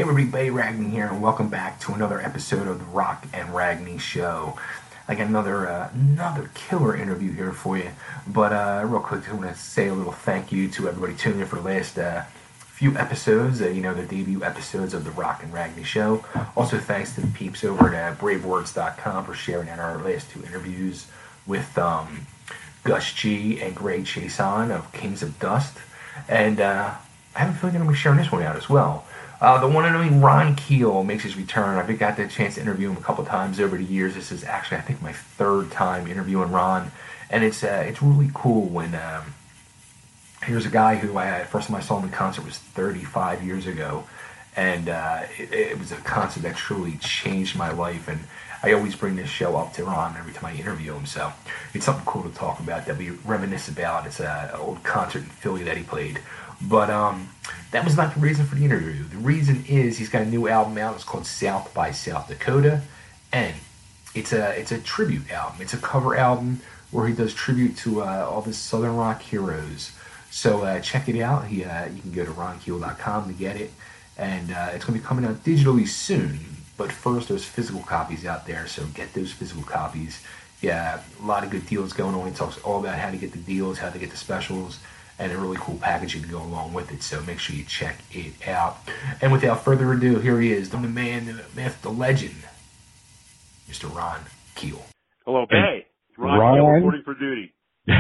everybody, Bay Ragney here, and welcome back to another episode of the Rock and Ragney Show. I got another killer interview here for you, but real quick, I want to say a little thank you to everybody tuning in for the last few episodes, the debut episodes of the Rock and Ragney Show. Also, thanks to the peeps over at BraveWords.com for sharing out our last two interviews with Gus G and Greg Chason of Kings of Dust, and I have a feeling I'm going to be sharing this one out as well. The one and only Ron Keel makes his return. I've got the chance to interview him a couple times over the years. This is actually, I think, my third time interviewing Ron, and it's really cool when here's a guy who first time I saw him in concert was 35 years ago, and it was a concert that truly changed my life. And I always bring this show up to Ron every time I interview him, so it's something cool to talk about that we reminisce about. It's an old concert in Philly that he played. But that was not the reason for the interview. The reason is he's got a new album out. It's called South by South Dakota, and it's a tribute album. It's a cover album where he does tribute to all the Southern rock heroes. So check it out. You can go to ronkeel.com to get it, and it's going to be coming out digitally soon. But first, there's physical copies out there, so get those physical copies. Yeah, a lot of good deals going on. He talks all about how to get the deals, how to get the specials, and a really cool packaging to go along with it. So make sure you check it out. And without further ado, here he is, the man, the myth, the legend, Mr. Ron Keel. Hello, Bay. Ron Keel reporting for duty.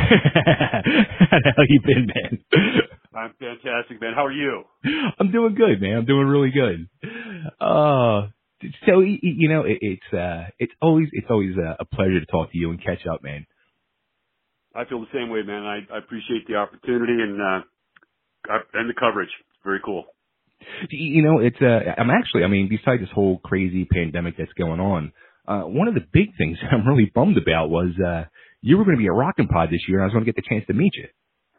How you been, man? I'm fantastic, man. How are you? I'm doing good, man. I'm doing really good. So it's always a pleasure to talk to you and catch up, man. I feel the same way, man. I appreciate the opportunity and the coverage. It's very cool. Besides this whole crazy pandemic that's going on, one of the big things I'm really bummed about was you were going to be at Rockin' Pod this year, and I was going to get the chance to meet you.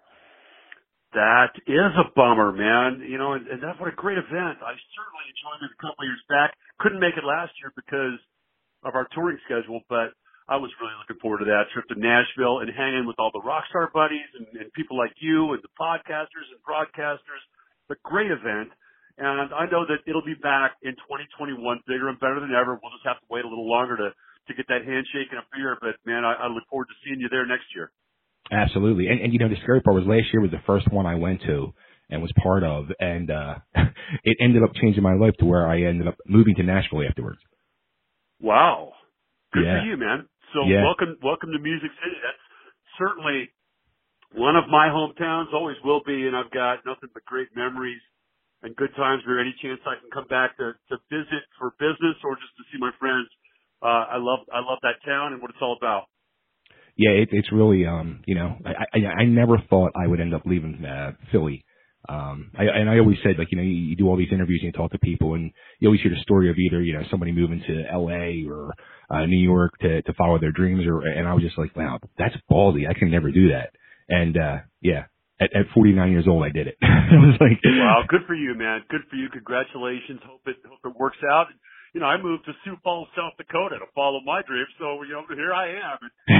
That is a bummer, man. And that's what a great event. I certainly enjoyed it a couple of years back. Couldn't make it last year because of our touring schedule, but I was really looking forward to that trip to Nashville and hanging with all the rock star buddies and people like you and the podcasters and broadcasters. A great event. And I know that it'll be back in 2021, bigger and better than ever. We'll just have to wait a little longer to get that handshake and a beer. But, man, I look forward to seeing you there next year. Absolutely. And the scary part was last year was the first one I went to and was part of. And it ended up changing my life to where I ended up moving to Nashville afterwards. Wow. Good for you, man. So welcome to Music City. That's certainly one of my hometowns, always will be, and I've got nothing but great memories and good times where any chance I can come back to visit for business or just to see my friends. I love that town and what it's all about. Yeah, it's really, I never thought I would end up leaving Philly. I always said, you do all these interviews and you talk to people and you always hear the story of either, somebody moving to LA or New York to follow their dreams and I was just like, wow, that's ballsy. I can never do that. And, at 49 years old, I did it. I was like, wow, good for you, man. Good for you. Congratulations. Hope it works out. I moved to Sioux Falls, South Dakota to follow my dreams. So, here I am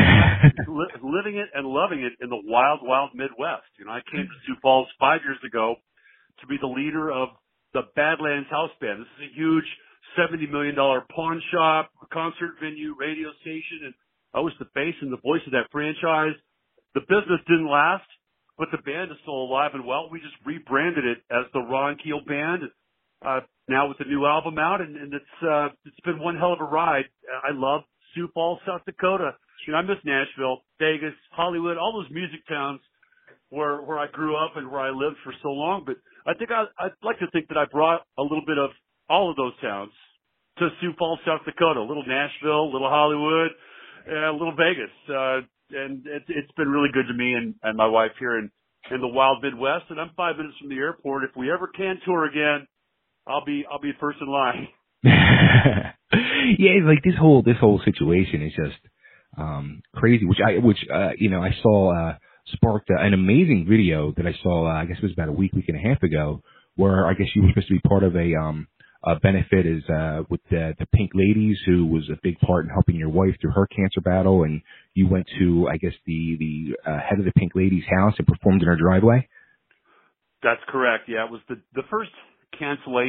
living it and loving it in the wild, wild Midwest. I came to Sioux Falls 5 years ago to be the leader of the Badlands House Band. This is a huge $70 million pawn shop, concert venue, radio station. And I was the face and the voice of that franchise. The business didn't last, but the band is still alive and well. We just rebranded it as the Ron Keel Band. Now with the new album out, and it's been one hell of a ride. I love Sioux Falls, South Dakota. I miss Nashville, Vegas, Hollywood, all those music towns where I grew up and where I lived for so long. But I think I'd like to think that I brought a little bit of all of those towns to Sioux Falls, South Dakota. A little Nashville, a little Hollywood, a little Vegas, and it's been really good to me and my wife here in the wild Midwest. And I'm 5 minutes from the airport. If we ever can tour again, I'll be first in line. Yeah, this whole situation is just crazy. Which I saw sparked an amazing video that I saw. I guess it was about a week and a half ago, where I guess you were supposed to be part of a benefit with the Pink Ladies, who was a big part in helping your wife through her cancer battle, and you went to I guess the head of the Pink Ladies' house and performed in her driveway. That's correct. Yeah, it was the first cancellation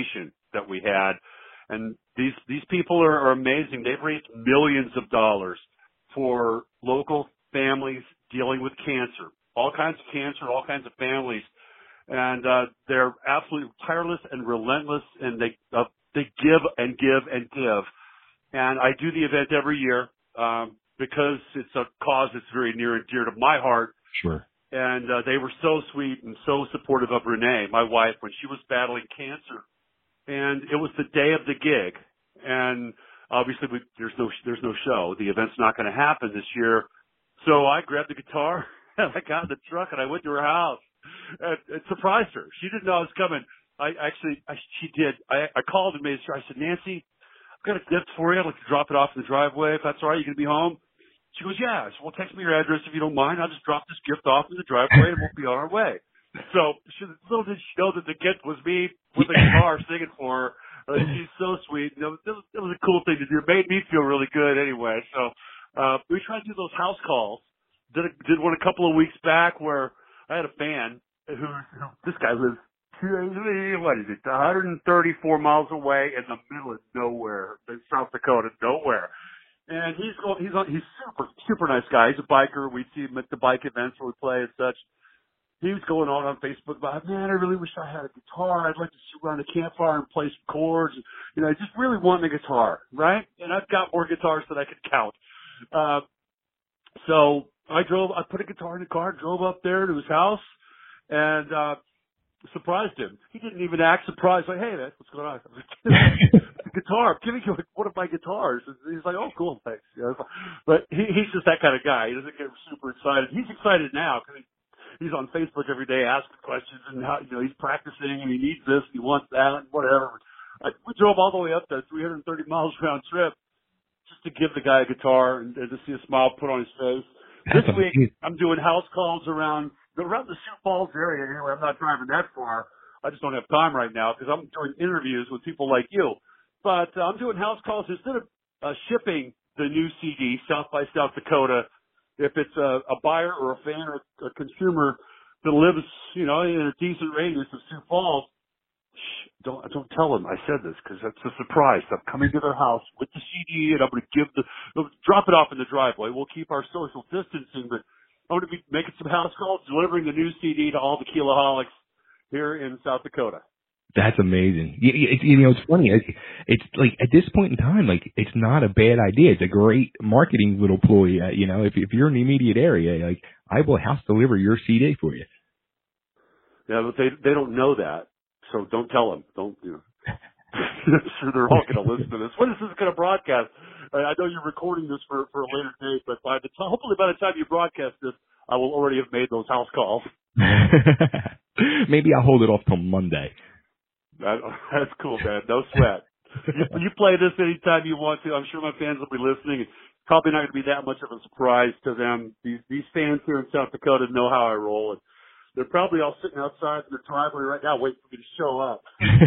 that we had. And these people are amazing. They've raised millions of dollars for local families dealing with cancer, all kinds of cancer, all kinds of families. And they're absolutely tireless and relentless, and they give and give and give. And I do the event every year because it's a cause that's very near and dear to my heart. Sure. And they were so sweet and so supportive of Renee, my wife, when she was battling cancer. And it was the day of the gig, and obviously there's no show. The event's not going to happen this year. So I grabbed the guitar and I got in the truck and I went to her house and surprised her. She didn't know I was coming. She did. I called and made sure. I said, Nancy, I've got a gift for you. I'd like to drop it off in the driveway. If that's all right, you going to be home? She goes, yeah. I said, well, text me your address if you don't mind. I'll just drop this gift off in the driveway and we'll be on our way. So little did she know that the gift was me with a guitar singing for her. She's so sweet. It was a cool thing to do. It made me feel really good anyway. So we tried to do those house calls. Did one a couple of weeks back where I had a fan who this guy lives, what is it, 134 miles away in the middle of nowhere, in South Dakota, nowhere. And he's super nice guy. He's a biker. We see him at the bike events where we play and such. He was going on Facebook about, man, I really wish I had a guitar. I'd like to sit around a campfire and play some chords. I just really want a guitar, right? And I've got more guitars than I could count. So I put a guitar in the car, drove up there to his house, and surprised him. He didn't even act surprised. Like, hey, man, what's going on? I was like, guitar. I'm giving you one of my guitars. And he's like, oh, cool, thanks. But he's just that kind of guy. He doesn't get super excited. He's excited now because he's on Facebook every day asking questions and how, he's practicing and he needs this and he wants that and whatever. We drove all the way up there, 330 miles round trip, just to give the guy a guitar and to see a smile put on his face. This week, I'm doing house calls around the Sioux Falls area. Anyway, I'm not driving that far. I just don't have time right now because I'm doing interviews with people like you. But I'm doing house calls instead of shipping the new CD, South by South Dakota. If it's a buyer or a fan or a consumer that lives, in a decent radius of Sioux Falls, don't tell them I said this because that's a surprise. I'm coming to their house with the CD and I'm going to drop it off in the driveway. We'll keep our social distancing, but I'm going to be making some house calls, delivering the new CD to all the Keelaholics here in South Dakota. That's amazing. It's funny. It's like at this point in time, like it's not a bad idea. It's a great marketing little ploy. If you're in the immediate area, like I will house deliver your CD for you. Yeah, but they don't know that, so don't tell them. Don't. I'm sure they're all going to listen to this. When is this going to broadcast? I know you're recording this for a later date, but hopefully by the time you broadcast this, I will already have made those house calls. Maybe I'll hold it off till Monday. That's cool, man. No sweat. You play this anytime you want to. I'm sure my fans will be listening. It's probably not going to be that much of a surprise to them. These fans here in South Dakota know how I roll. And they're probably all sitting outside in the driveway right now waiting for me to show up.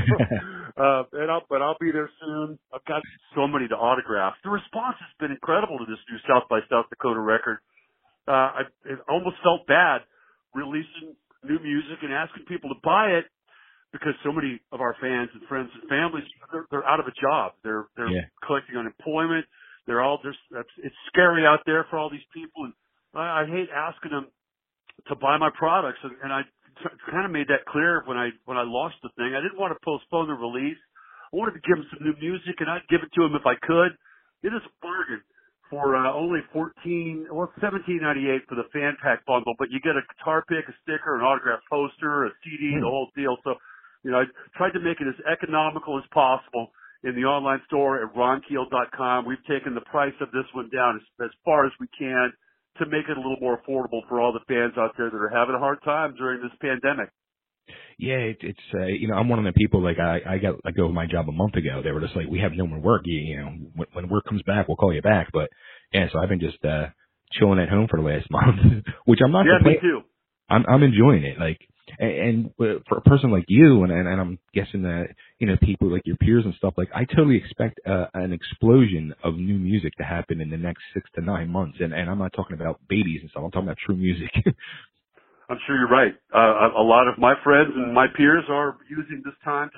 But I'll be there soon. I've got so many to autograph. The response has been incredible to this new South by South Dakota record. It almost felt bad releasing new music and asking people to buy it, because so many of our fans and friends and families, they're out of a job. They're collecting unemployment. It's scary out there for all these people. And I hate asking them to buy my products. And I kind of made that clear when I launched the thing. I didn't want to postpone the release. I wanted to give them some new music, and I'd give it to them if I could. It is a bargain for only $17.98 for the fan pack bundle, but you get a guitar pick, a sticker, an autographed poster, a CD, the whole deal. So, I tried to make it as economical as possible in the online store at ronkeel.com. We've taken the price of this one down as far as we can to make it a little more affordable for all the fans out there that are having a hard time during this pandemic. Yeah, it's I'm one of the people, like I go my job a month ago. They were just like, we have no more work. When work comes back, we'll call you back. But yeah, so I've been just chilling at home for the last month, which I'm not. Yeah, me too. I'm enjoying it. Like, and for a person like you, and I'm guessing that people like your peers and stuff, like I totally expect an explosion of new music to happen in the next 6 to 9 months. And I'm not talking about babies and stuff. I'm talking about true music. I'm sure you're right. A lot of my friends and my peers are using this time to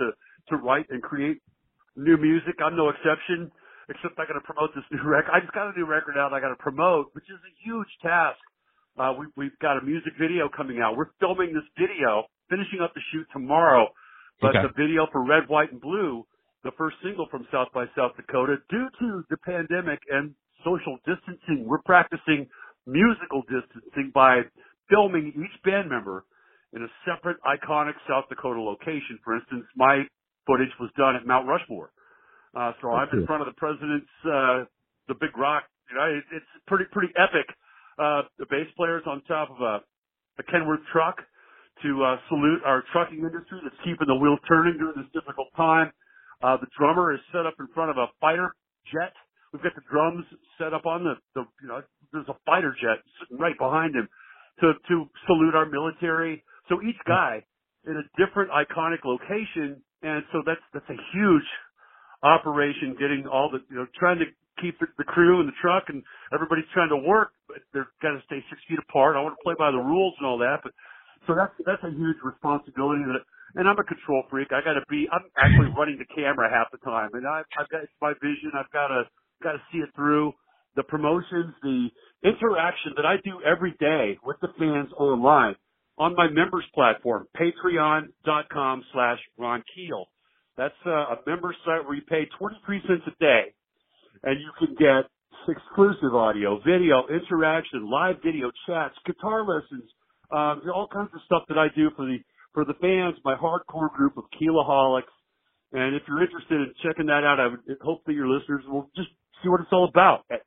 to write and create new music. I'm no exception, except I got to promote this new record. I just got a new record out I got to promote, which is a huge task. We've got a music video coming out. We're filming this video, finishing up the shoot tomorrow. But the video for Red, White, and Blue, the first single from South by South Dakota, due to the pandemic and social distancing, we're practicing musical distancing by filming each band member in a separate iconic South Dakota location. For instance, my footage was done at Mount Rushmore. So I'm in front of the president's, the big rock. You know, it's pretty epic. The bass player's on top of a Kenworth truck to salute our trucking industry that's keeping the wheels turning during this difficult time. The drummer is set up in front of a fighter jet. We've got the drums set up on there's a fighter jet sitting right behind him to salute our military. So each guy in a different iconic location, and so that's a huge operation, getting all the, trying to keep the crew in the truck, and everybody's trying to work, but they've got to stay 6 feet apart. I want to play by the rules and all that, but so that's a huge responsibility. And I'm a control freak. I'm actually running the camera half the time, and I've got, it's my vision. I've got to see it through. The promotions, the interaction that I do every day with the fans online on my members platform, patreon.com/Ron Keel. That's a member site where you pay 23 cents a day, and you can get exclusive audio, video, interaction, live video chats, guitar lessons, all kinds of stuff that I do for the fans, my hardcore group of Keelaholics. And if you're interested in checking that out, I would hope that your listeners will just see what it's all about at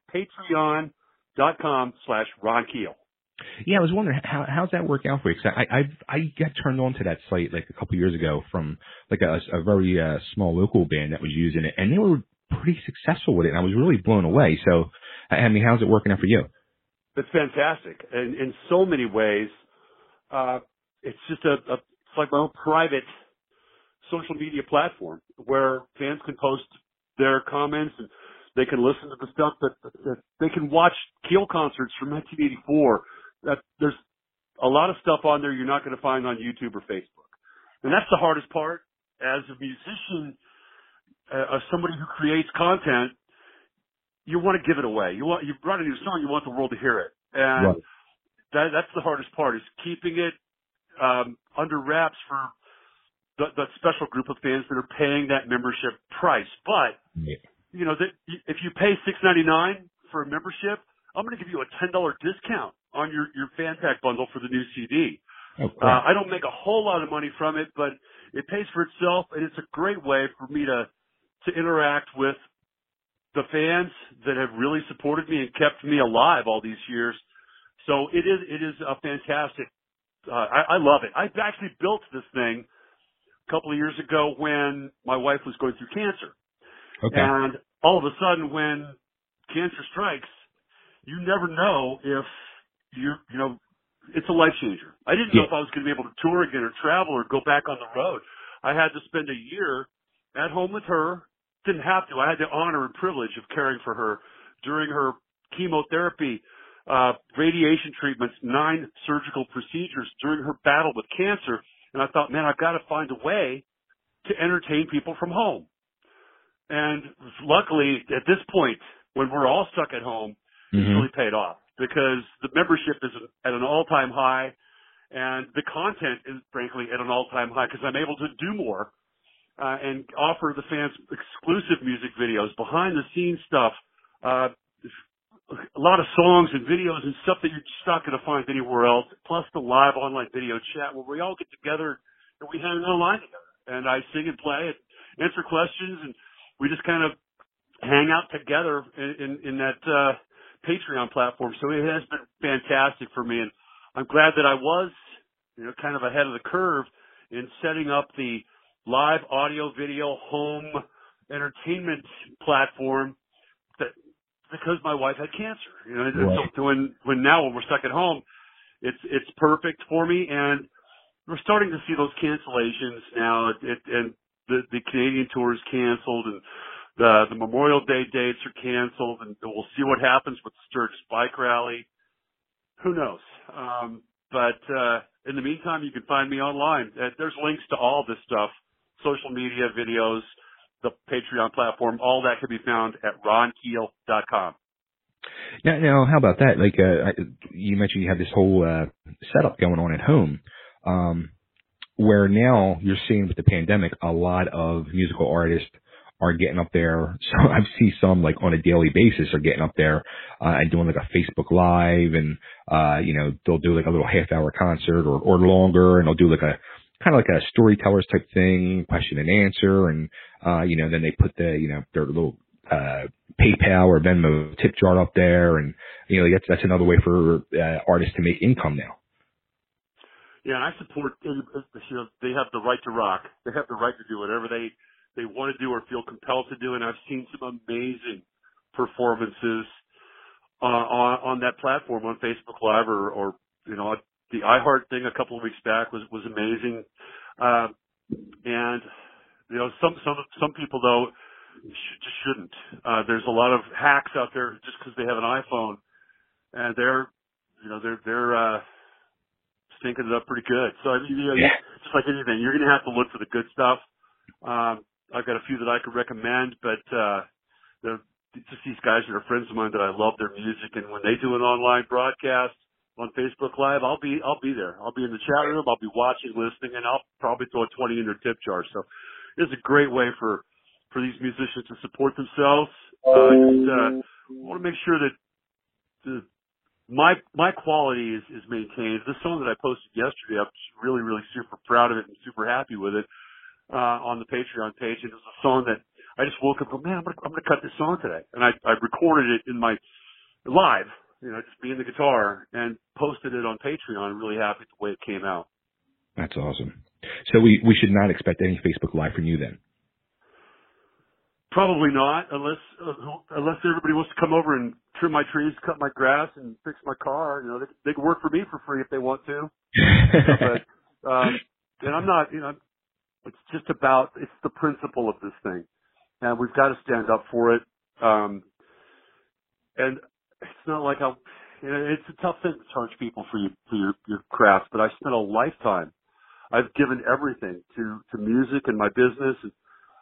patreon.com/Ron Keel. Yeah, I was wondering how's that work out for you? Because I got turned on to that site like a couple years ago from like a very small local band that was using it, and they were pretty successful with it, and I was really blown away. So, I mean, how's it working out for you? It's fantastic, and in so many ways, it's just it's like my own private social media platform where fans can post their comments and they can listen to the stuff that they can watch Keel concerts from 1984. There's a lot of stuff on there you're not going to find on YouTube or Facebook. And that's the hardest part. As a musician, as somebody who creates content, you want to give it away. You write a new song, you want the world to hear it. And that's the hardest part, is keeping it under wraps for the special group of fans that are paying that membership price. But, if you pay $6.99 for a membership, I'm going to give you a $10 discount on your fan pack bundle for the new CD. I don't make a whole lot of money from it, but it pays for itself, and it's a great way for me to interact with the fans that have really supported me and kept me alive all these years. So it is a fantastic. I love it. I actually built this thing a couple of years ago when my wife was going through cancer. Okay. And all of a sudden, when cancer strikes, you never know if it's a life changer. I didn't know if I was going to be able to tour again or travel or go back on the road. I had to spend a year at home with her. Didn't have to. I had the honor and privilege of caring for her during her chemotherapy, radiation treatments, 9 surgical procedures during her battle with cancer. And I thought, man, I've got to find a way to entertain people from home. And luckily, at this point, when we're all stuck at home, it's really paid off, because the membership is at an all-time high, and the content is, frankly, at an all-time high, because I'm able to do more and offer the fans exclusive music videos, behind-the-scenes stuff, a lot of songs and videos and stuff that you're just not going to find anywhere else, plus the live online video chat where we all get together and we hang online together. And I sing and play and answer questions, and we just kind of hang out together in that Patreon platform. So it has been fantastic for me, and I'm glad that I was, kind of ahead of the curve in setting up the live audio video home entertainment platform because my wife had cancer. So when we're stuck at home, it's perfect for me, and we're starting to see those cancellations now. And the Canadian tour is canceled, and the Memorial Day dates are canceled, and we'll see what happens with the Sturgis Bike Rally. Who knows? But in the meantime, you can find me online. There's links to all this stuff social media, videos, the Patreon platform, all that can be found at ronkeel.com. Now, how about that? Like, you mentioned you have this whole setup going on at home, where now you're seeing with the pandemic, a lot of musical artists are getting up there. So I see some like on a daily basis are getting up there and doing like a Facebook Live, and they'll do like a little half-hour concert or longer, and they'll do like a kind of like a storytellers type thing, question and answer, and then they put their little PayPal or Venmo tip jar up there, and that's another way for artists to make income now. Yeah, and I support. They have the right to rock. They have the right to do whatever they want to do or feel compelled to do, and I've seen some amazing performances on that platform on Facebook Live or the iHeart thing a couple of weeks back was amazing. And some people though just shouldn't. There's a lot of hacks out there just because they have an iPhone, and they're stinking it up pretty good. So just like anything, you're going to have to look for the good stuff. I've got a few that I could recommend, but just these guys that are friends of mine that I love their music, and when they do an online broadcast on Facebook Live, I'll be there. I'll be in the chat room. I'll be watching, listening, and I'll probably throw a 20 in their tip jar. So it's a great way for these musicians to support themselves. I want to make sure that my quality is maintained. This song that I posted yesterday, I'm really, really super proud of it and super happy with it. On the Patreon page, and it was a song that I just woke up and, man, I'm gonna cut this song today, and I recorded it in my live, just being the guitar, and posted it on Patreon. I'm really happy with the way it came out. That's awesome. So we should not expect any Facebook Live from you then? Probably not, unless everybody wants to come over and trim my trees, cut my grass, and fix my car. They can work for me for free if they want to. And I'm not, it's the principle of this thing, and we've got to stand up for it. And it's not like it's a tough thing to charge people for your craft, but I spent a lifetime. I've given everything to music and my business. And,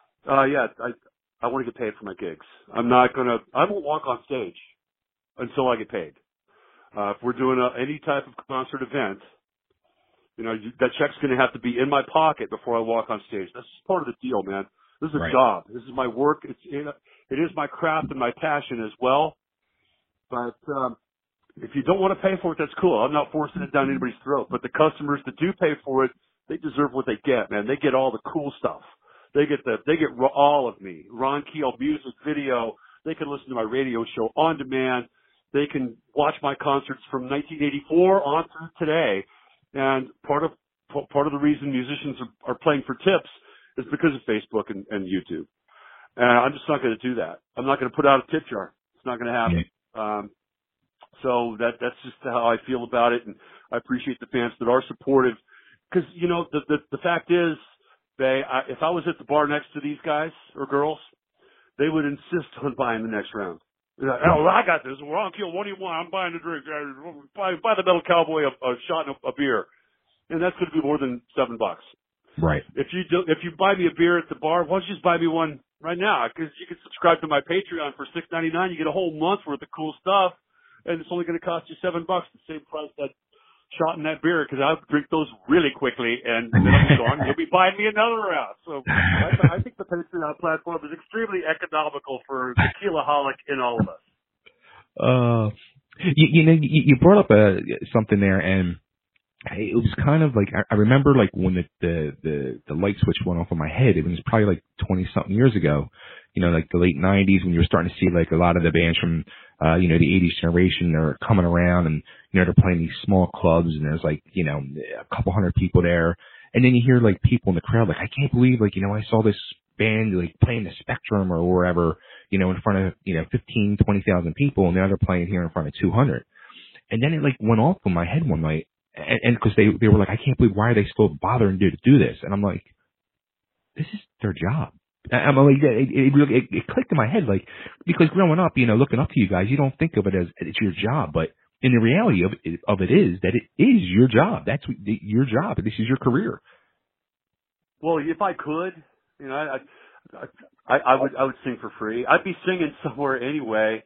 I want to get paid for my gigs. I won't walk on stage until I get paid. If we're doing any type of concert event, that check's going to have to be in my pocket before I walk on stage. That's just part of the deal, man. This is a job. This is my work. It is my craft and my passion as well. But if you don't want to pay for it, that's cool. I'm not forcing it down anybody's throat. But the customers that do pay for it, they deserve what they get, man. They get all the cool stuff. They get all of me. Ron Keel, music, video. They can listen to my radio show on demand. They can watch my concerts from 1984 on through today. And part of the reason musicians are playing for tips is because of Facebook and YouTube. And I'm just not going to do that. I'm not going to put out a tip jar. It's not going to happen. So that's just how I feel about it. And I appreciate the fans that are supportive. Because, the fact is, if I was at the bar next to these guys or girls, they would insist on buying the next round. Oh, I got this. We're on Keel. What do you want? I'm buying a drink. Buy the Metal Cowboy a shot and a beer, and that's going to be more than $7. Right. If you buy me a beer at the bar, why don't you just buy me one right now? Because you can subscribe to my Patreon for $6.99. You get a whole month worth of cool stuff, and it's only going to cost you $7, the same price that shot in that beer. Because I'll drink those really quickly, and then I'll be gone. You'll be buying me another round. So I think the Patreon platform is extremely economical for the tequilaholic in all of us. You brought up something there, and it was kind of like I remember like when the light switch went off in my head. It was probably like 20 something years ago. Like the late 90s, when you were starting to see like a lot of the bands from the 80s generation are coming around, and they're playing these small clubs, and there's like a couple hundred people there, and then you hear like people in the crowd like, I can't believe like I saw this band like playing the Spectrum or wherever in front of 15, 20,000 people, and now they're playing here in front of 200. And then it like went off in my head one night, and because they were like, I can't believe, why are they still bothering to do this? And I'm like, this is their job. I'm like, it clicked in my head, like, because growing up, looking up to you guys, you don't think of it as it's your job, but in the reality of it is that it is your job. That's your job. This is your career. Well, if I could, you know, I would sing for free. I'd be singing somewhere anyway.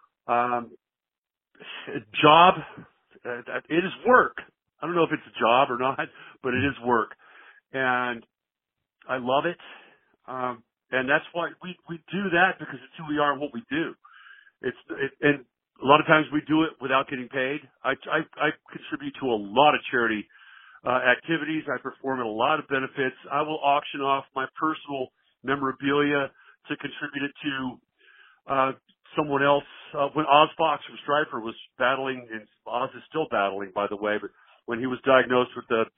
Job, it is work. I don't know if it's a job or not, but it is work, and I love it. And that's why we do that, because it's who we are and what we do. And a lot of times we do it without getting paid. I contribute to a lot of charity activities. I perform at a lot of benefits. I will auction off my personal memorabilia to contribute it to someone else. When Oz Fox from Stryper was battling, and Oz is still battling, by the way, but when he was diagnosed with the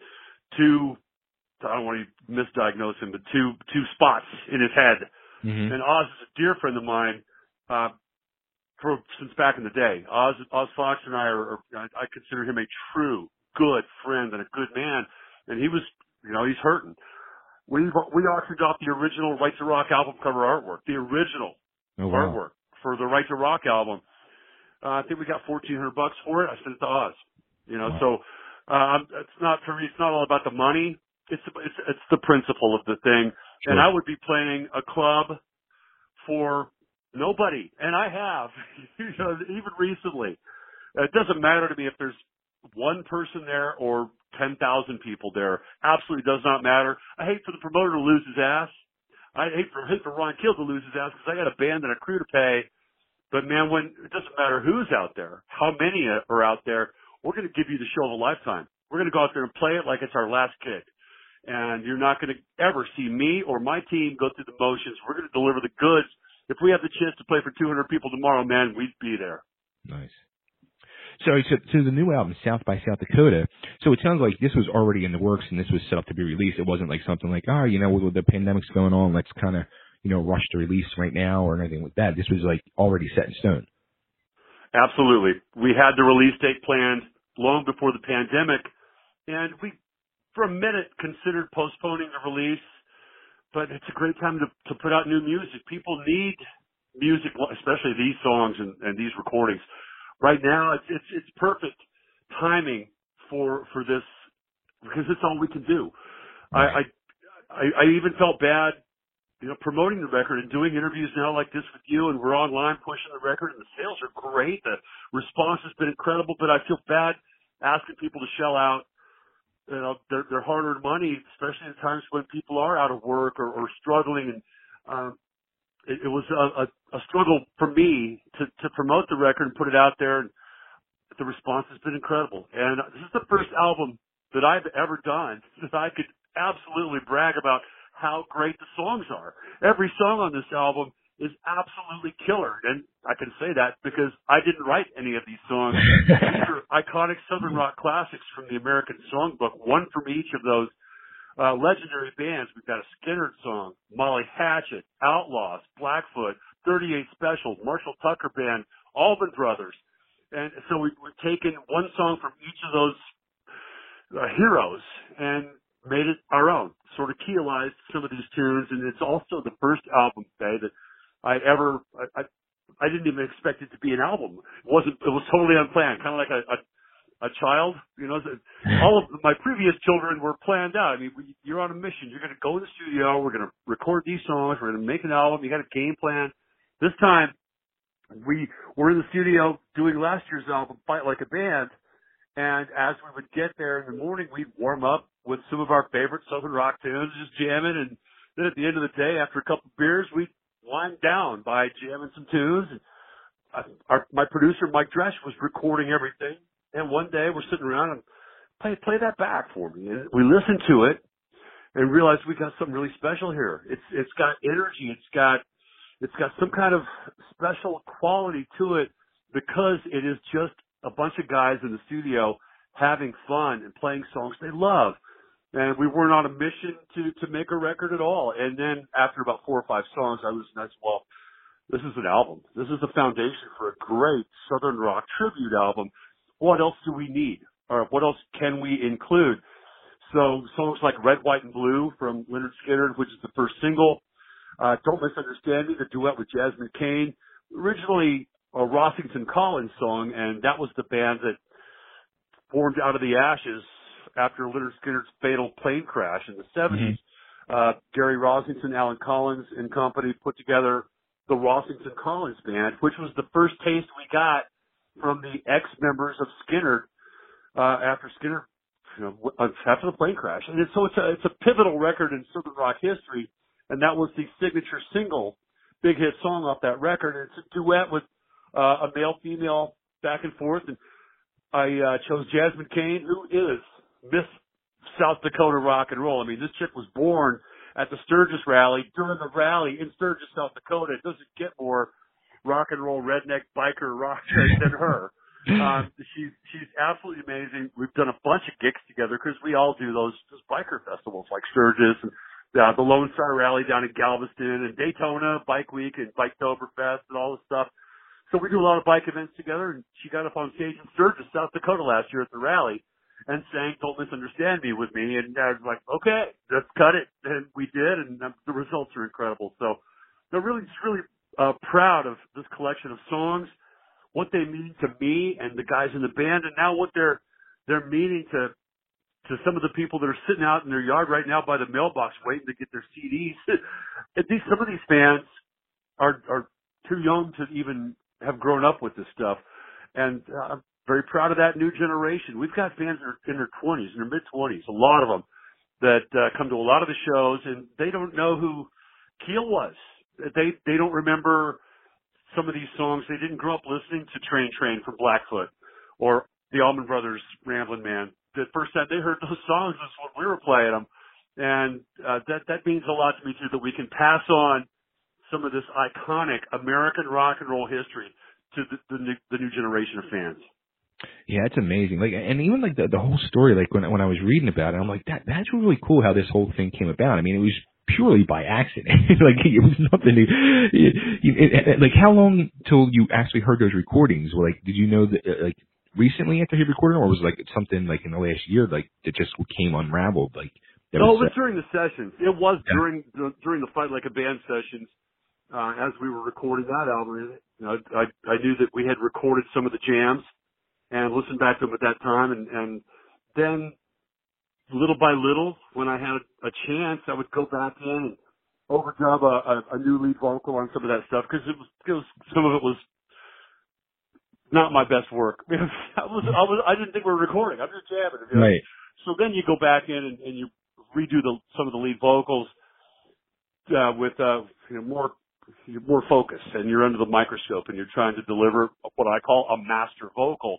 I don't want to misdiagnose him, but two spots in his head. Mm-hmm. And Oz is a dear friend of mine since back in the day. Oz Fox and I consider him a true good friend and a good man. And he was, he's hurting. We auctioned off the original Right to Rock album cover artwork, the original artwork for the Right to Rock album. I think we got $1,400 for it. I sent it to Oz. So it's not, for me, it's not all about the money. It's the principle of the thing. Sure. And I would be playing a club for nobody. And I have, even recently. It doesn't matter to me if there's one person there or 10,000 people there. Absolutely does not matter. I hate for the promoter to lose his ass. I hate for Ron Kill to lose his ass, because I got a band and a crew to pay. But man, it doesn't matter who's out there, how many are out there, we're going to give you the show of a lifetime. We're going to go out there and play it like it's our last gig. And you're not going to ever see me or my team go through the motions. We're going to deliver the goods. If we have the chance to play for 200 people tomorrow, man, we'd be there. Nice. So the new album, South by South Dakota, so it sounds like this was already in the works and this was set up to be released. It wasn't like something like, with the pandemic's going on, let's kind of, rush the release right now or anything like that. This was like already set in stone. Absolutely. We had the release date planned long before the pandemic, and we, for a minute, considered postponing the release, but it's a great time to put out new music. People need music, especially these songs and these recordings. Right now, it's perfect timing for this, because it's all we can do. Right. I even felt bad, promoting the record and doing interviews now like this with you, and we're online pushing the record, and the sales are great. The response has been incredible, but I feel bad asking people to shell out their hard-earned money, especially in times when people are out of work or struggling. And it was a struggle for me to promote the record and put it out there. And the response has been incredible. And this is the first album that I've ever done that I could absolutely brag about how great the songs are. Every song on this album is absolutely killer. And I can say that because I didn't write any of these songs. These are iconic Southern rock classics from the American Songbook, one from each of those legendary bands. We've got a Skynyrd song, Molly Hatchet, Outlaws, Blackfoot, 38 Special, Marshall Tucker Band, Allman Brothers. And so we've taken one song from each of those heroes and made it our own, sort of keyalized some of these tunes. And it's also the first album, that I didn't even expect it to be an album. It was totally unplanned, kind of like a child, all of my previous children were planned out. I mean, you're on a mission. You're going to go in the studio. We're going to record these songs. We're going to make an album. You got a game plan. This time we were in the studio doing last year's album, Fight Like a Band. And as we would get there in the morning, we'd warm up with some of our favorite Southern rock tunes, just jamming. And then at the end of the day, after a couple of beers, we'd wind down by jamming some tunes. My producer, Mike Dresch, was recording everything. And one day we're sitting around and play that back for me. And we listened to it and realized we got something really special here. It's got energy. It's got some kind of special quality to it, because it is just a bunch of guys in the studio having fun and playing songs they love. And we weren't on a mission to make a record at all. And then after about 4 or 5 songs, I was nice. Well, this is an album. This is the foundation for a great Southern rock tribute album. What else do we need? Or what else can we include? So songs like Red, White, and Blue from Lynyrd Skynyrd, which is the first single. Don't Misunderstand Me, the duet with Jasmine Kane. Originally a Rossington Collins song, and that was the band that formed out of the ashes after Lynyrd Skynyrd's fatal plane crash in the 70s. Gary Rossington, Alan Collins and company put together the Rossington Collins Band, which was the first taste we got from the ex-members of Skynyrd, after Skynyrd, after the plane crash. And so it's a pivotal record in Southern rock history, and that was the signature single, big hit song off that record. And it's a duet with a male-female back and forth, and I chose Jasmine Kane, who is Miss South Dakota rock and roll. I mean, this chick was born at the Sturgis rally, during the rally in Sturgis, South Dakota. It doesn't get more rock and roll redneck biker rock than her. She's absolutely amazing. We've done a bunch of gigs together because we all do those biker festivals like Sturgis and the Lone Star Rally down in Galveston and Daytona Bike Week and Biketoberfest and all this stuff. So we do a lot of bike events together, and she got up on stage in Sturgis, South Dakota last year at the rally and sang Don't Misunderstand Me with me. And I was like, okay, let's cut it. And we did, and the results are incredible. So they're really proud of this collection of songs, what they mean to me and the guys in the band, and now what they're meaning to some of the people that are sitting out in their yard right now by the mailbox waiting to get their CDs. Some of these fans are too young to even have grown up with this stuff. And I'm very proud of that new generation. We've got fans that are in their 20s, in their mid-20s, a lot of them, that come to a lot of the shows, and they don't know who Keel was. They don't remember some of these songs. They didn't grow up listening to Train from Blackfoot or the Allman Brothers' Ramblin' Man. The first time they heard those songs was when we were playing them. And that means a lot to me, too, that we can pass on some of this iconic American rock and roll history to the new generation of fans. Yeah, it's amazing. Like, and even like the whole story, like when I was reading about it, I'm like, that's really cool how this whole thing came about. I mean, it was purely by accident. Like, it was nothing like, how long till you actually heard those recordings? Well, like, did you know that, like, recently after he recorded them, or was it like something like in the last year, like, that just came unraveled? Like, no, it was during the sessions. It was during the Fight Like a Band sessions, as we were recording that album. You know, I knew that we had recorded some of the jams and listened back to them at that time, and then little by little, when I had a chance, I would go back in and overdub a new lead vocal on some of that stuff, because some of it was not my best work. I didn't think we were recording. I'm just jamming. You know? Right. So then you go back in and you redo some of the lead vocals with more focus, and you're under the microscope, and you're trying to deliver what I call a master vocal.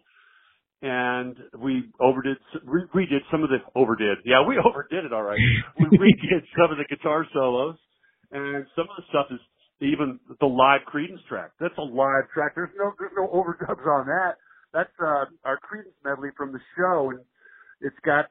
And we redid some of the Yeah, we overdid it, all right. We redid some of the guitar solos, and some of the stuff is even the live Creedence track. That's a live track. There's no overdubs on that. That's our Creedence medley from the show, and it's got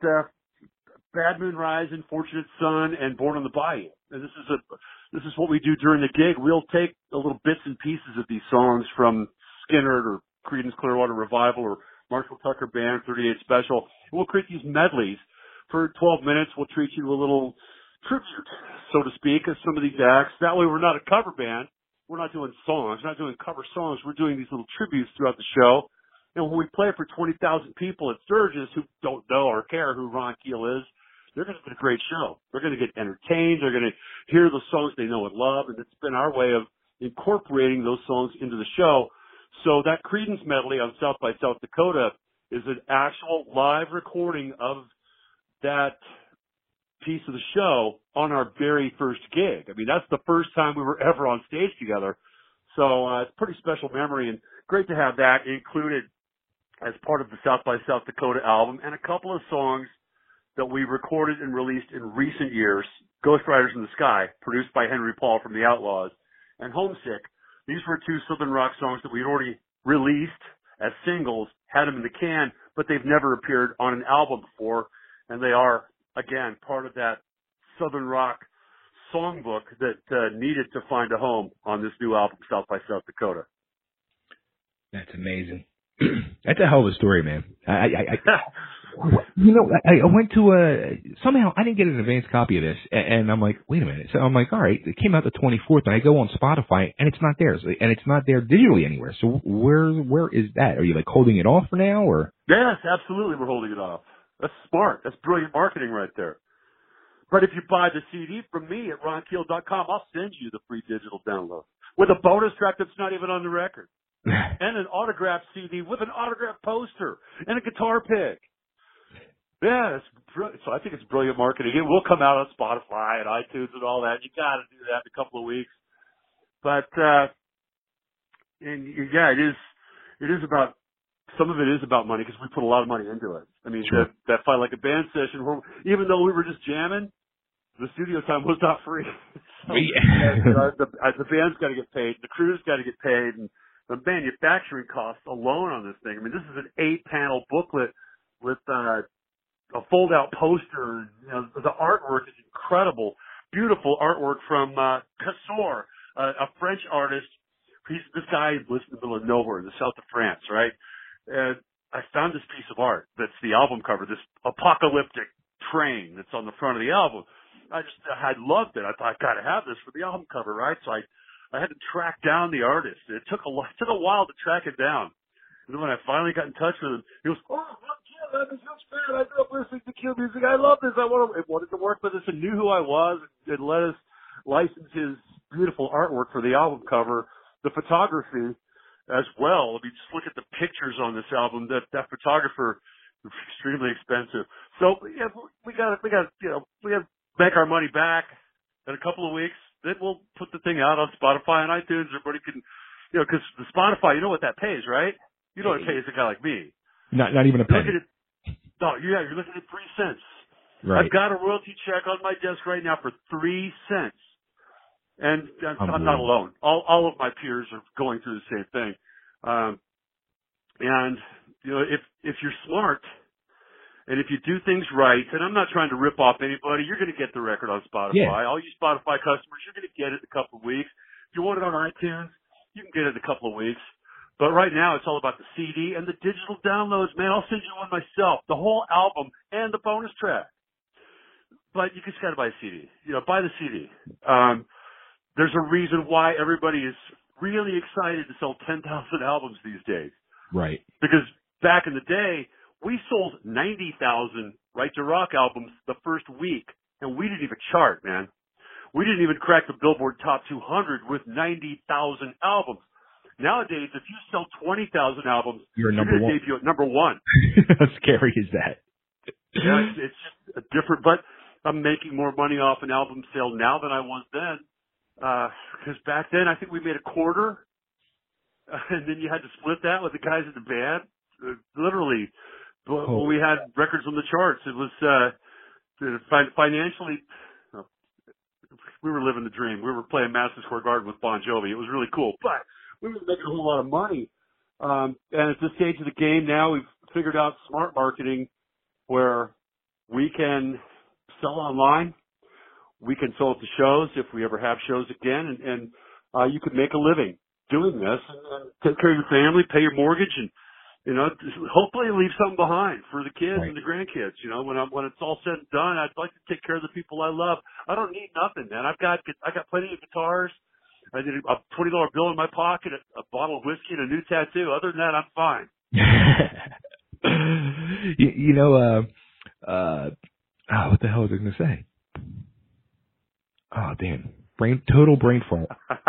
Bad Moon Rising, Fortunate Son, and Born on the Bayou. And this is what we do during the gig. We'll take a little bits and pieces of these songs from Skynyrd or Creedence Clearwater Revival or Marshall Tucker Band 38 Special. And we'll create these medleys for 12 minutes. We'll treat you to a little tribute, so to speak, of some of these acts. That way we're not a cover band. We're not doing songs. We're not doing cover songs. We're doing these little tributes throughout the show. And when we play for 20,000 people at Sturgis who don't know or care who Ron Keel is, they're going to get a great show. They're going to get entertained. They're going to hear the songs they know and love. And it's been our way of incorporating those songs into the show. So that Creedence medley on South by South Dakota is an actual live recording of that piece of the show on our very first gig. I mean, that's the first time we were ever on stage together. So it's a pretty special memory, and great to have that included as part of the South by South Dakota album, and a couple of songs that we recorded and released in recent years. Ghost Riders in the Sky, produced by Henry Paul from the Outlaws, and Homesick. These were two Southern rock songs that we had already released as singles, had them in the can, but they've never appeared on an album before, and they are, again, part of that Southern rock songbook that needed to find a home on this new album, South by South Dakota. That's amazing. That's a hell of a story, man. You know, I went to somehow I didn't get an advance copy of this, and I'm like, wait a minute. So I'm like, all right, it came out the 24th, and I go on Spotify, and it's not there, and it's not there digitally anywhere. So where is that? Are you like holding it off for now, or? Yes, absolutely, we're holding it off. That's smart. That's brilliant marketing right there. But if you buy the CD from me at ronkeel.com, I'll send you the free digital download with a bonus track that's not even on the record, and an autographed CD with an autographed poster and a guitar pick. Yeah, so I think it's brilliant marketing. It will come out on Spotify and iTunes and all that. You got to do that in a couple of weeks. But and yeah, it is about, some of it is about money because we put a lot of money into it. I mean, Sure. that Fight Like a Band session, where even though we were just jamming, the studio time was not free. So, the band's got to get paid, the crew's got to get paid, and the manufacturing costs alone on this thing. I mean, this is an 8-panel booklet with a fold-out poster. You know, the artwork is incredible, beautiful artwork from Cassor, a French artist. This guy lives in the middle of nowhere in the south of France, right? And I found this piece of art that's the album cover, this apocalyptic train that's on the front of the album. I loved it. I thought, I got to have this for the album cover, right? So I had to track down the artist. It took a while to track it down. And then when I finally got in touch with him, he goes, "Oh, Kill, I'm a huge fan. I grew up listening to Kill music. I love this. I wanted to work with us and knew who I was and let us license his beautiful artwork for the album cover, the photography as well. I mean, just look at the pictures on this album. That photographer is extremely expensive. So yeah, we got to make our money back in a couple of weeks. Then we'll put the thing out on Spotify and iTunes. Everybody can, because the Spotify, you know what that pays, right? You know what it pays a guy like me. Not even a penny. You're looking at 3 cents. Right. I've got a royalty check on my desk right now for 3 cents. And I'm not alone. All of my peers are going through the same thing. And if you're smart and if you do things right, and I'm not trying to rip off anybody, you're going to get the record on Spotify. Yeah. All you Spotify customers, you're going to get it in a couple of weeks. If you want it on iTunes, you can get it in a couple of weeks. But right now, it's all about the CD and the digital downloads, man. I'll send you one myself, the whole album and the bonus track. But you just got to buy a CD. Buy the CD. There's a reason why everybody is really excited to sell 10,000 albums these days. Right. Because back in the day, we sold 90,000 Right to Rock albums the first week, and we didn't even chart, man. We didn't even crack the Billboard Top 200 with 90,000 albums. Nowadays, if you sell 20,000 albums, you're number one. Debut at number one. How scary is that? Yeah, it's just a different. But I'm making more money off an album sale now than I was then. Because back then, I think we made $0.25, and then you had to split that with the guys in the band. Literally, when we had records on the charts, it was financially. We were living the dream. We were playing Madison Square Garden with Bon Jovi. It was really cool, but we were making a whole lot of money. And at this stage of the game now, we've figured out smart marketing where we can sell online. We can sell at the shows if we ever have shows again. And you can make a living doing this and take care of your family, pay your mortgage, and, hopefully leave something behind for the kids and the grandkids. When it's all said and done, I'd like to take care of the people I love. I don't need nothing, man. I got plenty of guitars. I did a $20 bill in my pocket, a bottle of whiskey, and a new tattoo. Other than that, I'm fine. What the hell was I going to say? Oh, damn. Total brain fart.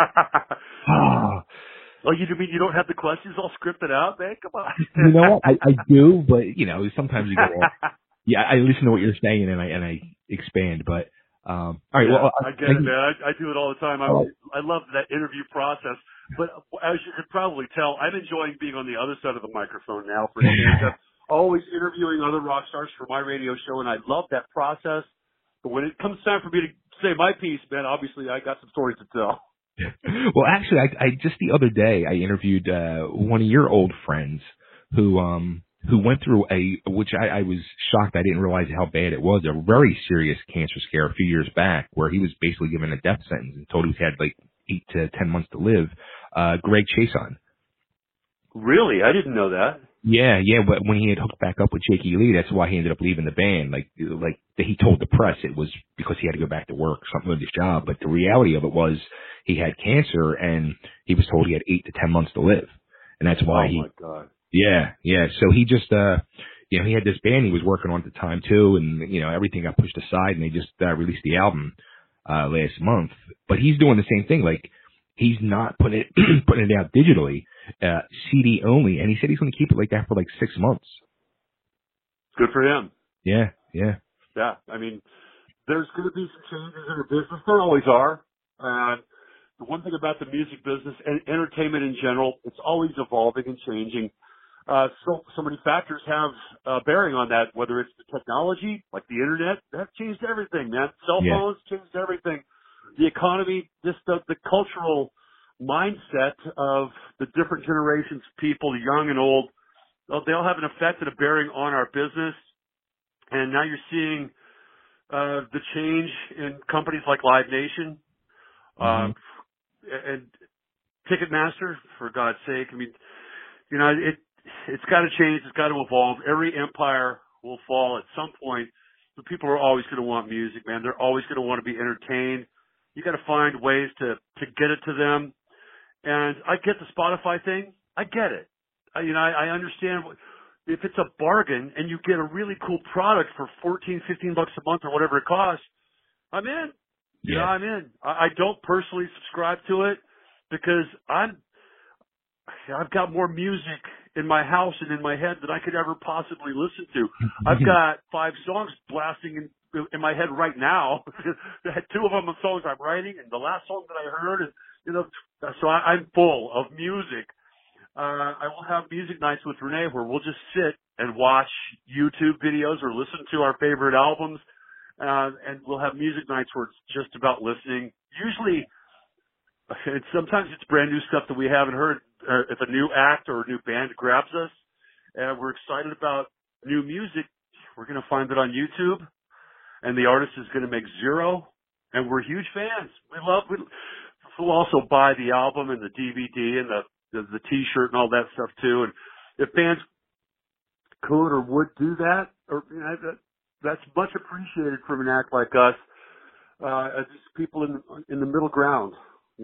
Oh, you mean you don't have the questions all scripted out, man? Come on. You know what? I do, but, sometimes you go off. Yeah, I listen to what you're saying and I expand, but, all right. Yeah, well, I get it, man. I do it all the time. I love that interview process, but as you could probably tell, I'm enjoying being on the other side of the microphone now for years. I'm always interviewing other rock stars for my radio show, and I love that process. But when it comes time for me to say my piece, man, obviously I got some stories to tell. Well, actually, I just the other day I interviewed one of your old friends who went through which I was shocked I didn't realize how bad it was, a very serious cancer scare a few years back where he was basically given a death sentence and told he had like 8 to 10 months to live. Greg Chason. Really? I didn't know that. Yeah, but when he had hooked back up with Jakey Lee, that's why he ended up leaving the band. Like he told the press it was because he had to go back to work, something with his job. But the reality of it was he had cancer and he was told he had 8 to 10 months to live. And that's why Oh my God. Yeah. So he just, he had this band he was working on at the time too, and everything got pushed aside, and they just released the album last month. But he's doing the same thing. Like, he's not putting it putting it out digitally, CD only, and he said he's going to keep it like that for like 6 months. Good for him. Yeah. Yeah. I mean, there's going to be some changes in the business. There always are. And the one thing about the music business and entertainment in general, it's always evolving and changing. So many factors have bearing on that, whether it's the technology, like the internet, that changed everything, man. Cell phones changed everything. The economy, just the cultural mindset of the different generations of people, young and old, they all have an effect and a bearing on our business. And now you're seeing the change in companies like Live Nation and Ticketmaster, for God's sake. I mean, it's got to change. It's got to evolve. Every empire will fall at some point, but people are always going to want music, man. They're always going to want to be entertained. You got to find ways to get it to them. And I get the Spotify thing. I get it. I understand if it's a bargain and you get a really cool product for $14, $15 a month or whatever it costs, I'm in. Yeah. I'm in. I don't personally subscribe to it because I've got more music in my house and in my head than I could ever possibly listen to. I've got 5 songs blasting in my head right now. 2 of them are songs I'm writing, and the last song that I heard is, so I'm full of music. I will have music nights with Renee where we'll just sit and watch YouTube videos or listen to our favorite albums, and we'll have music nights where it's just about listening. Usually, sometimes it's brand new stuff that we haven't heard. If a new act or a new band grabs us and we're excited about new music, we're going to find it on YouTube, and the artist is going to make 0, and we're huge fans. We'll also buy the album and the DVD and the T-shirt and all that stuff too. And if bands could or would do that, or that's much appreciated from an act like us, as people in the middle ground.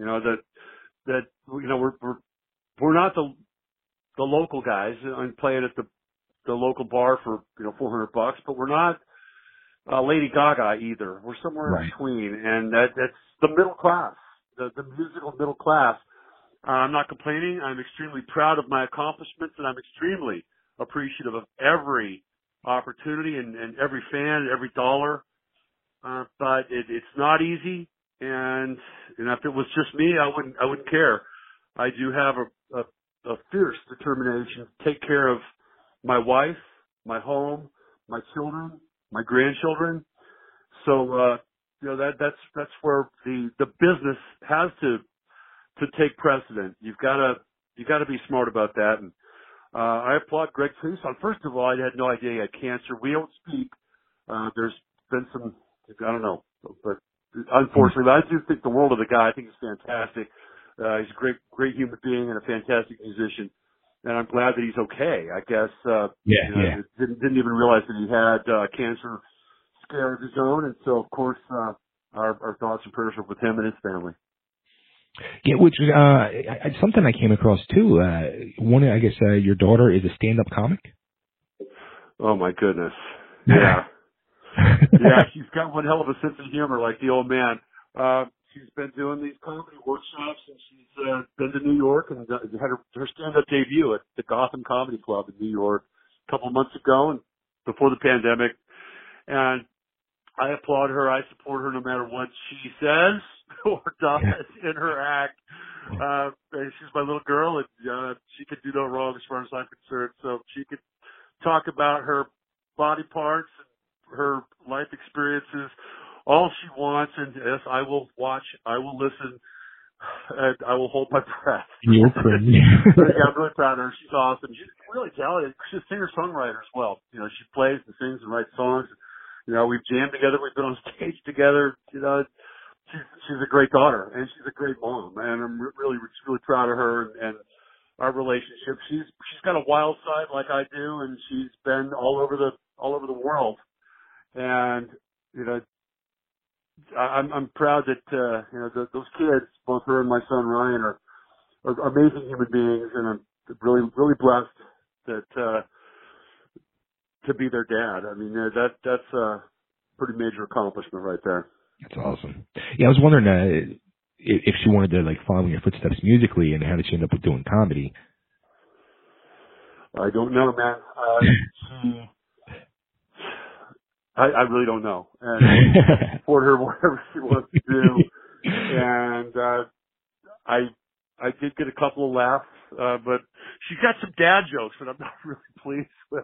That we're not the local guys and playing at the local bar for $400, but we're not Lady Gaga either. We're somewhere in between, and that's the middle class, the musical middle class. I'm not complaining. I'm extremely proud of my accomplishments, and I'm extremely appreciative of every opportunity and every fan, every dollar. But it's not easy, and if it was just me, I wouldn't care. I do have a fierce determination to take care of my wife, my home, my children, my grandchildren. So that's where the business has to take precedent. You've got to be smart about that. And I applaud Greg Tucson. First of all, I had no idea he had cancer. We don't speak. There's been some, I don't know, but unfortunately, I do think the world of the guy. I think he's fantastic. He's a great human being and a fantastic musician. And I'm glad that he's okay. I guess, didn't even realize that he had cancer scare of his own. And so, of course, our thoughts and prayers are with him and his family. Yeah, which is something I came across too. Your daughter is a stand-up comic. Oh my goodness! Yeah, yeah. She's got one hell of a sense of humor, like the old man. She's been doing these comedy workshops, and she's been to New York and had her stand-up debut at the Gotham Comedy Club in New York a couple of months ago, and before the pandemic. And I applaud her. I support her no matter what she says or does in her act. She's my little girl, and she could do no wrong as far as I'm concerned. So she could talk about her body parts and her life experiences all she wants, and yes, I will watch, I will listen, and I will hold my breath. You're crazy. Yeah, I'm really proud of her. She's awesome. She's really talented. She's a singer-songwriter as well. She plays and sings and writes songs. We've jammed together. We've been on stage together. She's a great daughter, and she's a great mom, and I'm really proud of her and our relationship. She's got a wild side like I do, and she's been all over the world. And I'm proud that those kids, both her and my son Ryan, are amazing human beings, and I'm really blessed that to be their dad. I mean, that's a pretty major accomplishment right there. That's awesome. Yeah, I was wondering if she wanted to like follow in your footsteps musically, and how did she end up with doing comedy? I don't know, man. I really don't know. And I support her whatever she wants to do. And I did get a couple of laughs, but she's got some dad jokes that I'm not really pleased with.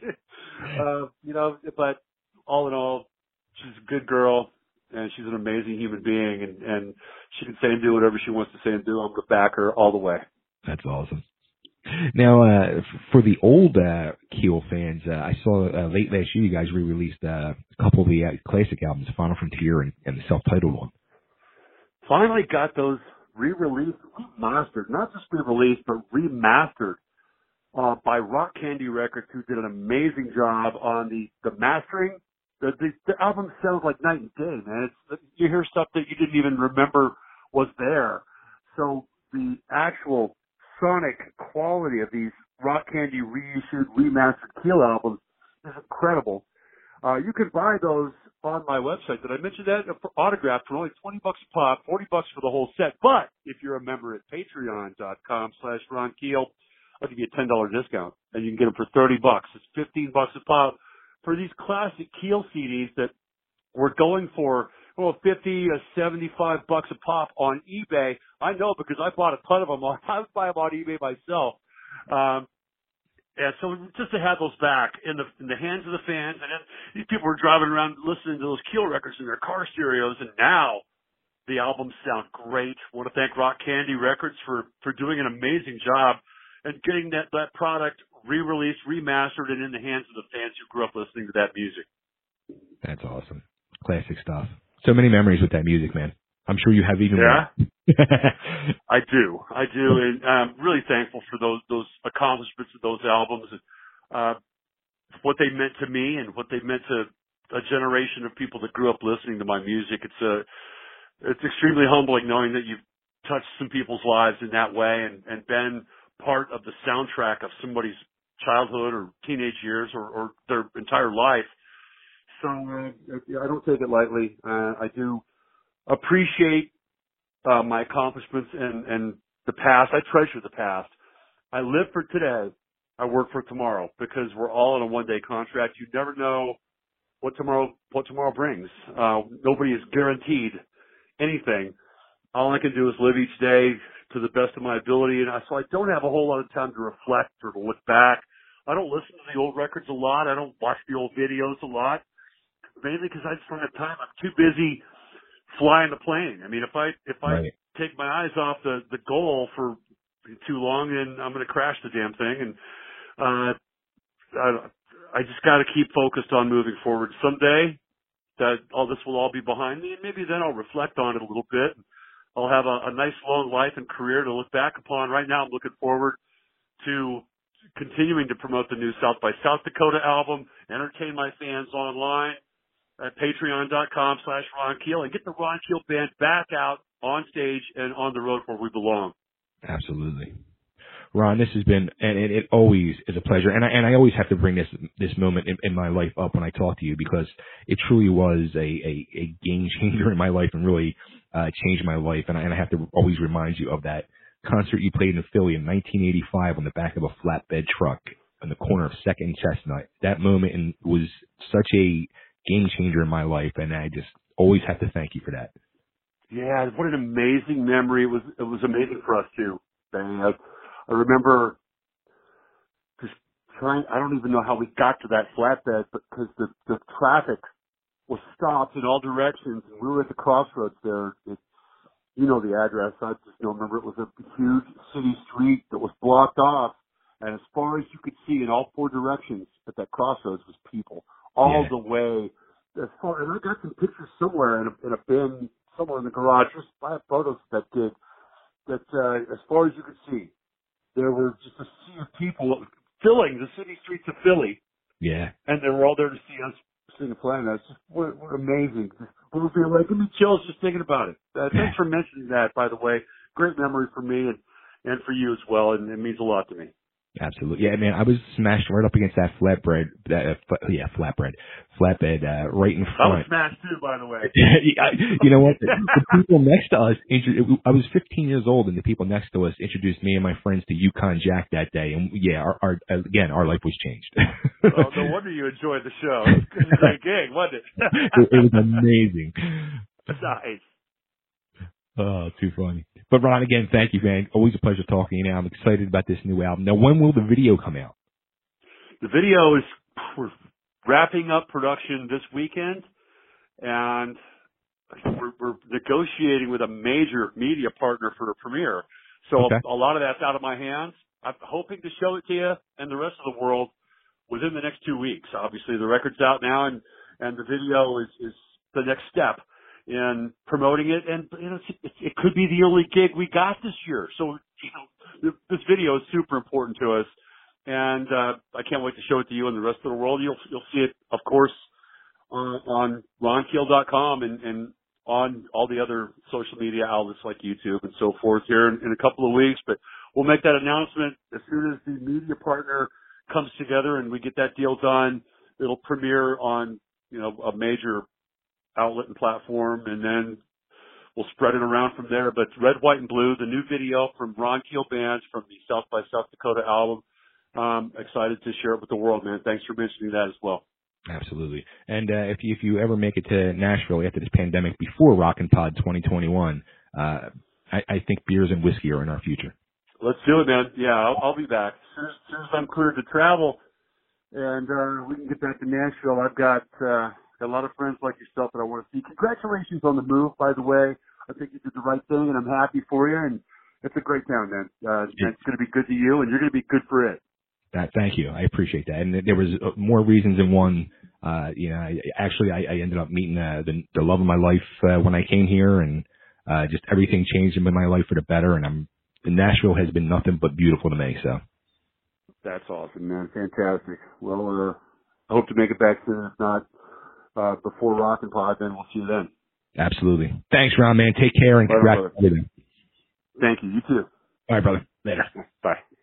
But all in all, she's a good girl, and she's an amazing human being, and she can say and do whatever she wants to say and do. I'm going to back her all the way. That's awesome. Now, for the old Keel fans, I saw late last year you guys re-released a couple of the classic albums, Final Frontier and the self-titled one. Finally got those re-released, remastered, not just re-released, but remastered by Rock Candy Records, who did an amazing job on the mastering. The album sounds like night and day, man. You hear stuff that you didn't even remember was there. So the actual sonic quality of these Rock Candy reissued, remastered Keel albums is incredible. You can buy those on my website. Did I mention that? For autographed for only $20 a pop, $40 for the whole set. But if you're a member at patreon.com/Ron Keel, I'll give you a $10 discount, and you can get them for $30. It's $15 a pop for these classic Keel CDs that we're going for, $50 to $75 a pop on eBay. I know because I bought a ton of them. I would buy them on eBay myself. And so just to have those back in the hands of the fans, and then these people were driving around listening to those Keel records in their car stereos, and now the albums sound great. I want to thank Rock Candy Records for doing an amazing job and getting that product re-released, remastered, and in the hands of the fans who grew up listening to that music. That's awesome. Classic stuff. So many memories with that music, man. I'm sure you have even more. I do, and I'm really thankful for those accomplishments of those albums, and what they meant to me and what they meant to a generation of people that grew up listening to my music. It's extremely humbling knowing that you've touched some people's lives in that way and been part of the soundtrack of somebody's childhood or teenage years or their entire life. So I don't take it lightly. I do appreciate my accomplishments and the past. I treasure the past. I live for today. I work for tomorrow because we're all on a one-day contract. You never know what tomorrow brings. Nobody is guaranteed anything. All I can do is live each day to the best of my ability, and so I don't have a whole lot of time to reflect or to look back. I don't listen to the old records a lot. I don't watch the old videos a lot, mainly because I just don't have time. I'm too busy flying the plane. I mean, if I Right. take my eyes off the goal for too long, then I'm going to crash the damn thing. And I just got to keep focused on moving forward. Someday that this will all be behind me, and maybe then I'll reflect on it a little bit. I'll have a nice long life and career to look back upon. Right now, I'm looking forward to continuing to promote the new South by South Dakota album, entertain my fans online at patreon.com/Ron Keel, and get the Ron Keel Band back out on stage and on the road where we belong. Absolutely. Ron, this has been, and it always is a pleasure. And I always have to bring this moment in my life up when I talk to you, because it truly was a game changer in my life and really changed my life. And I have to always remind you of that concert you played in Philly in 1985 on the back of a flatbed truck on the corner of 2nd and Chestnut. That moment was such a game changer in my life, and I just always have to thank you for that. Yeah, what an amazing memory. It was amazing for us too. I remember just trying, I don't even know how we got to that flatbed, but because the traffic was stopped in all directions, and we were at the crossroads there. You know the address. I just don't remember. It was a huge city street that was blocked off, and as far as you could see in all four directions at that crossroads was people all the way. As far, and I got some pictures somewhere in a bin somewhere in the garage. Just I have photos of that gig. That as far as you could see, there were just a sea of people filling the city streets of Philly. Yeah, and they were all there to see us sing and play. And that's just what amazing. It was like, give me chills just thinking about it. Thanks for mentioning that, by the way. Great memory for me and for you as well, and it means a lot to me. Absolutely. Yeah, man, I was smashed right up against that flatbed, right in I was front. smashed too, by the way. You know what? The people next to us, I was 15 years old, and the people next to us introduced me and my friends to Yukon Jack that day. And yeah, our life was changed. Well, no wonder you enjoyed the show. It was a great gig, wasn't it? It was amazing. Nice. Oh, too funny. But Ron, again, thank you, man. Always a pleasure talking to you. Now I'm excited about this new album. Now, when will the video come out? The video we're wrapping up production this weekend, and we're negotiating with a major media partner for a premiere. So Okay. a lot of that's out of my hands. I'm hoping to show it to you and the rest of the world within the next 2 weeks. Obviously, the record's out now, and the video is the next step in promoting it. And it could be the only gig we got this year. So this video is super important to us, and I can't wait to show it to you and the rest of the world. You'll see it, of course, on ronkeel.com and on all the other social media outlets like YouTube and so forth here in a couple of weeks. But we'll make that announcement as soon as the media partner comes together and we get that deal done. It'll premiere on, a major outlet and platform, and then we'll spread it around from there. But Red, White, and Blue, the new video from Ron Keel Bands from the South by South Dakota album. Excited to share it with the world, man. Thanks for mentioning that as well. Absolutely. And if you ever make it to Nashville after this pandemic, before Rockin' Pod 2021, I think beers and whiskey are in our future. Let's do it, man. Yeah, I'll be back. As soon as I'm cleared to travel and we can get back to Nashville, I've got a lot of friends like yourself that I want to see. Congratulations on the move, by the way. I think you did the right thing, and I'm happy for you. And it's a great town, man. It's going to be good to you, and you're going to be good for it. Thank you. I appreciate that. And there was more reasons than one. I ended up meeting the love of my life when I came here, and just everything changed in my life for the better. And Nashville has been nothing but beautiful to me. So that's awesome, man. Fantastic. Well, I hope to make it back soon. If not before Rockin' Pod, then we'll see you then. Absolutely. Thanks, Ron, man. Take care and congrats on everything. Thank you. You too. All right, brother. Later. Bye.